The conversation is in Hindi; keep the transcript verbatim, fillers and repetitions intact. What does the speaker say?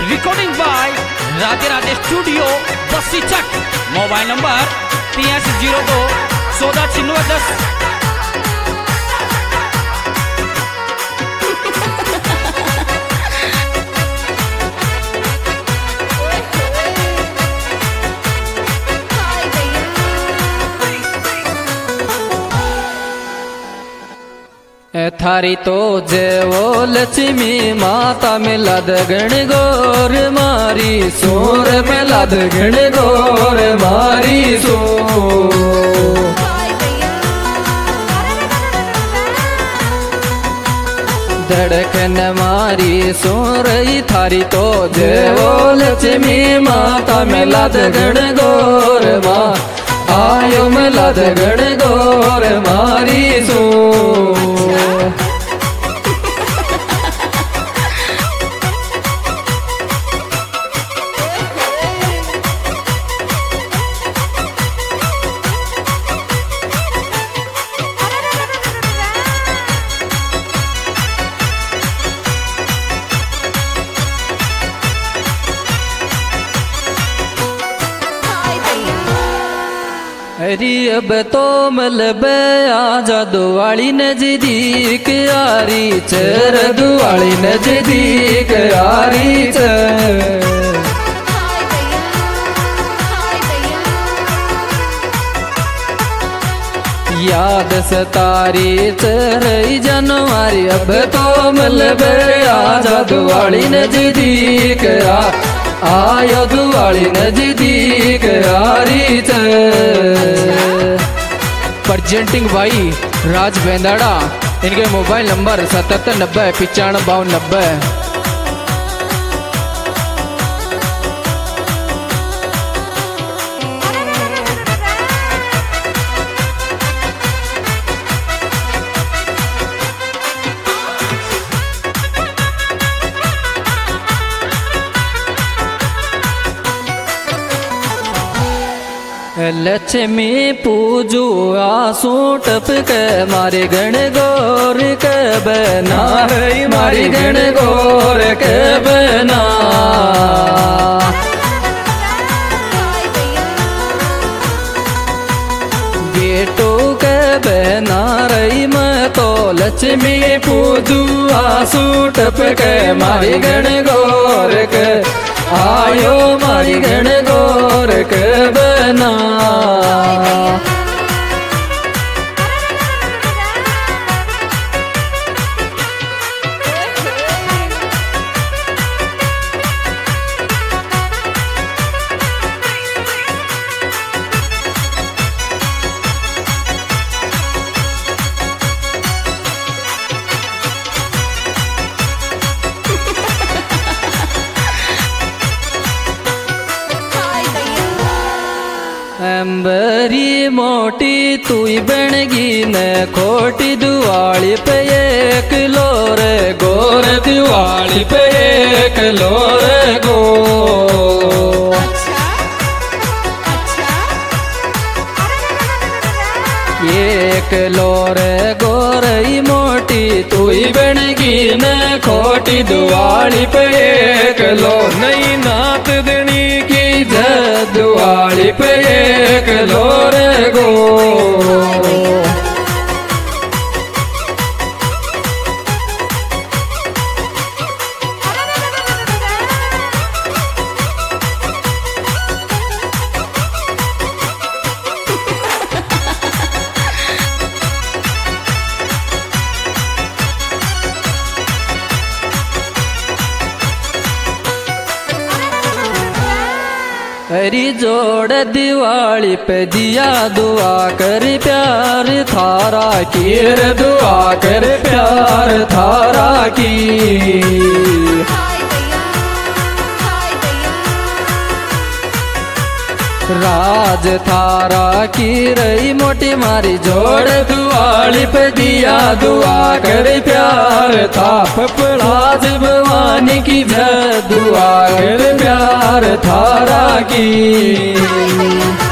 Recording by Radhe Radhe studio Bassi Chak. Mobile number तिरासी जीरो दो चौदह छिन्नवे दस। थारी तो जेवो लक्ष्मी माता में लद गण गोर मारी सोर में लद गण गोर मारी सो। धड़कन मारी सोरई थारी तो जेवो लक्ष्मी माता में लद गण गोर मा आयो में लद गण गोर मारी सो। अरे अब तो मलबे आजा दुआली नजदीक यारी चर दुआली नजदीक यारी चर। याद सतारी चरई जनवरी अब तो मलबे आजा दुआली नजदीक यार आयो दुआली नजदीक यारी प्रेजेंटिंग भाई राज बेंदाड़ा। इनके मोबाइल नंबर सतहत्तर नब्बे पिचानवे बावन नब्बे। लक्ष्मी पूजू आंसू टपके मारे गण गोर के बना मारी गण गोर के बना। गेटो के बना रही मैं तो लक्ष्मी पूजू आंसू टपके मारी गण गोर के आयो मारी गण गोर के बना। अंबरी मोटी तुई बनगी न खोटी दुआली पे एक लोर गोर दुआली पे एक लोर गो। एक लोर गोरई मोटी तुई बनगी न खोटी दुआली पे एक लो नहीं नात दनी की दुआली पे एक लोर गो। हरी जोड़ दिवाली पे दिया दुआ कर प्यार थारा की दुआ कर प्यार थारा की। राज थारा की रही मोटी मारी जोड़ दुआली पे दिया दुआ कर प्यार था पपड़ाज भवानी की दुआ कर प्यार थारा की।